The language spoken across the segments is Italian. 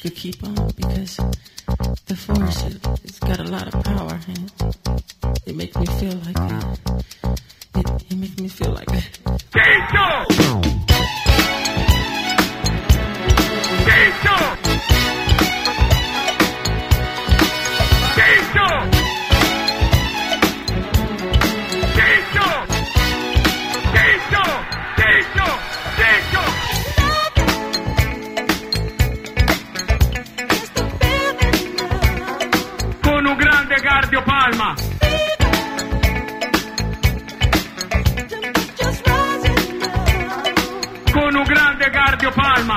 could keep on because the force, it's got a lot of power and it makes me feel like it makes me feel like con un grande cardiopalma. Con un grande cardiopalma.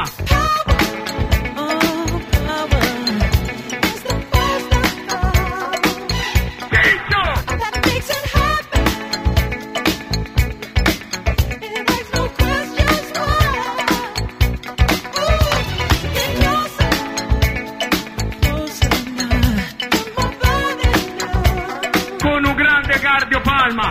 Con un grande cardiopalma.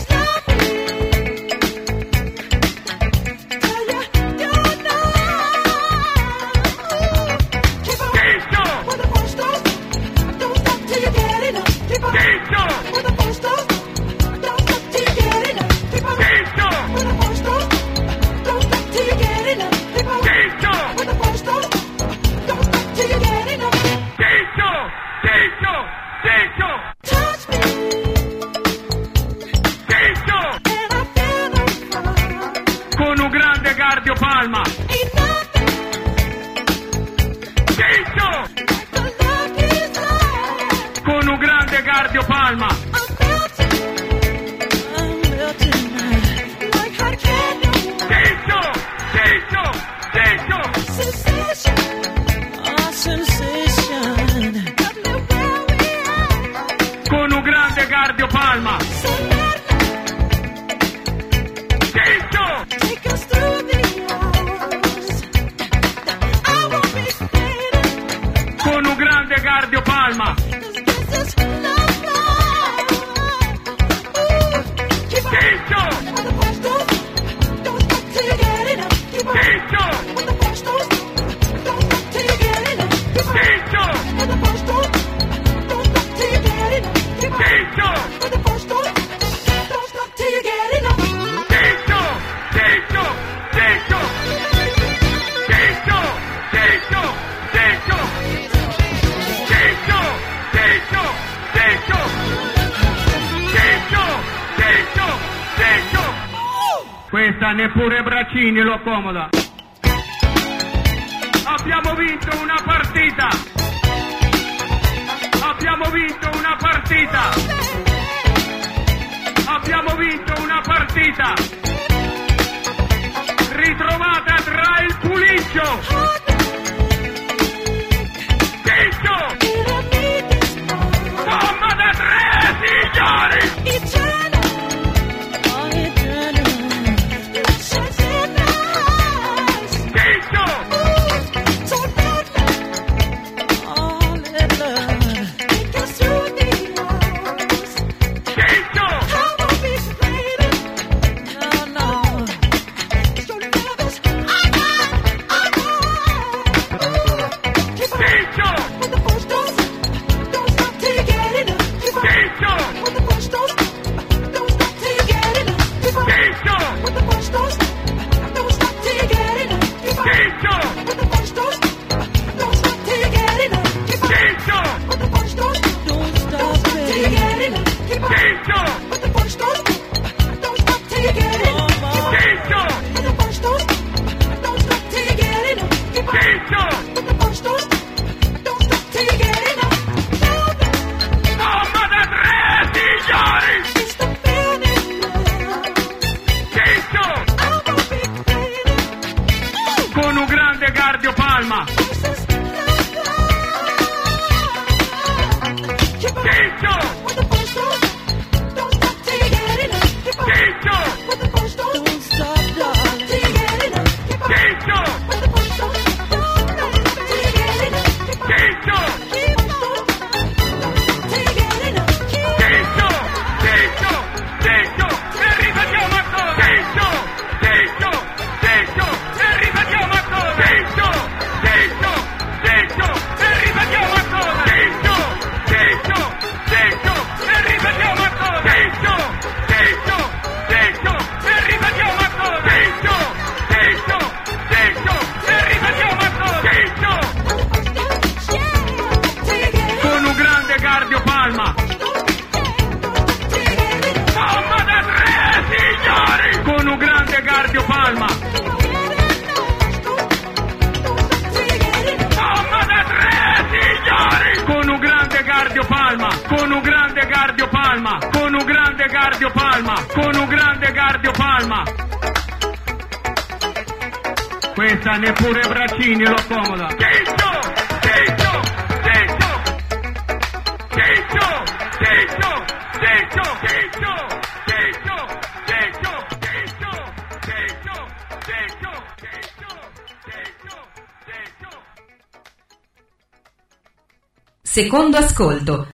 Con un grande cardiopalma. Con un grande cardiopalma. Con un grande cardiopalma. Con un grande cardiopalma. Questa neppure Braccini lo accomoda. Abbiamo vinto una partita. Abbiamo vinto una partita. Abbiamo vinto una partita. Ritrovata tra il puliggio. Bomba da 3, signori! Con un grande cardiopalma. Palma. Somma da 3, signori! Con un grande Cardio Palma. Somma da 3, signori! Con un grande Cardio Palma. Con un grande Cardio Palma. Con un grande Cardio Palma. Con un grande Cardio Palma. Questa neppure Braccini lo accomoda. Ciccio! Ciccio! Ciccio! Ciccio! Ciccio! Ciccio! Ciccio! Ciccio! Ciccio! Ciccio! Ciccio! Ciccio! Ciccio! Ciccio! Secondo ascolto.